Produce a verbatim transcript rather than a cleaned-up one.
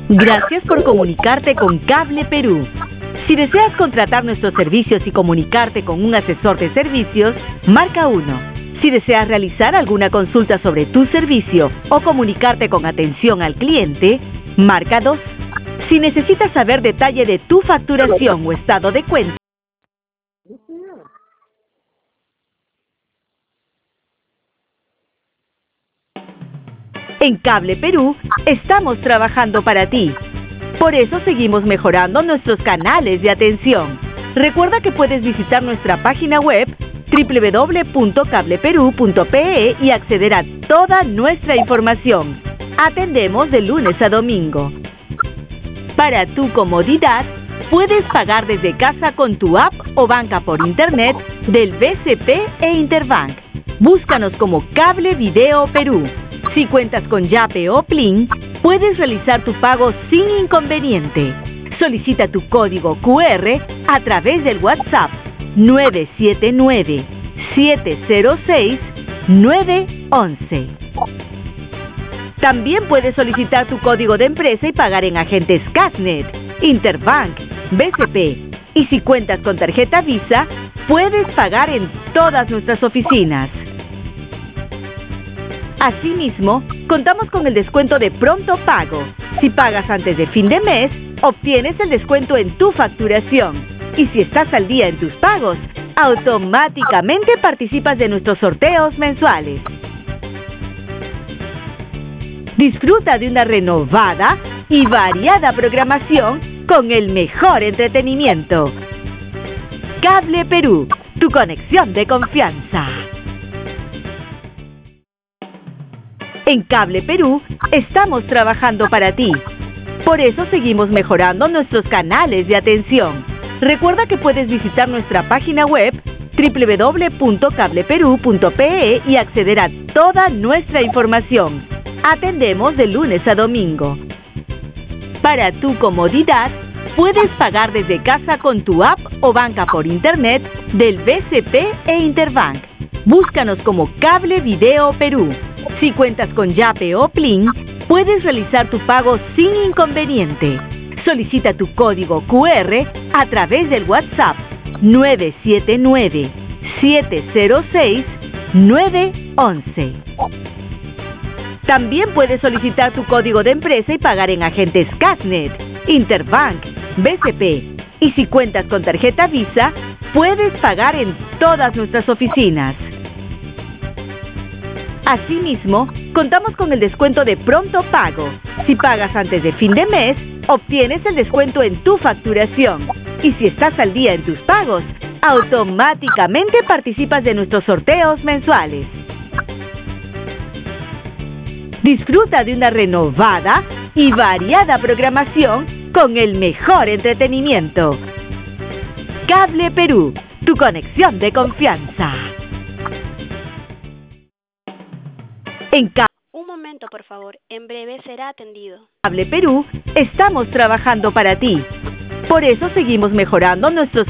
Gracias por comunicarte con Cable Perú. Si deseas contratar nuestros servicios y comunicarte con un asesor de servicios, marca uno. Si deseas realizar alguna consulta sobre tu servicio o comunicarte con atención al cliente, marca dos. Si necesitas saber detalle de tu facturación o estado de cuenta, en Cable Perú estamos trabajando para ti. Por eso seguimos mejorando nuestros canales de atención. Recuerda que puedes visitar nuestra página web doble u doble u doble u punto cable perú punto pe e y acceder a toda nuestra información. Atendemos de lunes a domingo. Para tu comodidad, puedes pagar desde casa con tu app o banca por internet del B C P e Interbank. Búscanos como Cable Video Perú. Si cuentas con Yape o Plin, puedes realizar tu pago sin inconveniente. Solicita tu código cu erre a través del WhatsApp nueve siete nueve, siete cero seis, nueve once. También puedes solicitar tu código de empresa y pagar en agentes Casnet, Interbank, B C P. Y si cuentas con tarjeta Visa, puedes pagar en todas nuestras oficinas. Asimismo, contamos con el descuento de pronto pago. Si pagas antes de fin de mes, obtienes el descuento en tu facturación. Y si estás al día en tus pagos, automáticamente participas de nuestros sorteos mensuales. Disfruta de una renovada y variada programación con el mejor entretenimiento. Cable Perú, tu conexión de confianza. En Cable Perú estamos trabajando para ti. Por eso seguimos mejorando nuestros canales de atención. Recuerda que puedes visitar nuestra página web doble u doble u doble u punto cable perú punto pe e y acceder a toda nuestra información. Atendemos de lunes a domingo. Para tu comodidad, puedes pagar desde casa con tu app o banca por internet del B C P e Interbank. Búscanos como Cable Video Perú. Si cuentas con Yape o Plin, puedes realizar tu pago sin inconveniente. Solicita tu código cu erre a través del WhatsApp nueve siete nueve, siete cero seis, nueve once. También puedes solicitar tu código de empresa y pagar en agentes Casnet, Interbank, B C P. Y si cuentas con tarjeta Visa, puedes pagar en todas nuestras oficinas. Asimismo, contamos con el descuento de pronto pago. Si pagas antes de fin de mes, obtienes el descuento en tu facturación. Y si estás al día en tus pagos, automáticamente participas de nuestros sorteos mensuales. Disfruta de una renovada y variada programación con el mejor entretenimiento. Cable Perú, tu conexión de confianza. En Un momento, por favor. En breve será atendido. Cable Perú estamos trabajando para ti. Por eso seguimos mejorando nuestros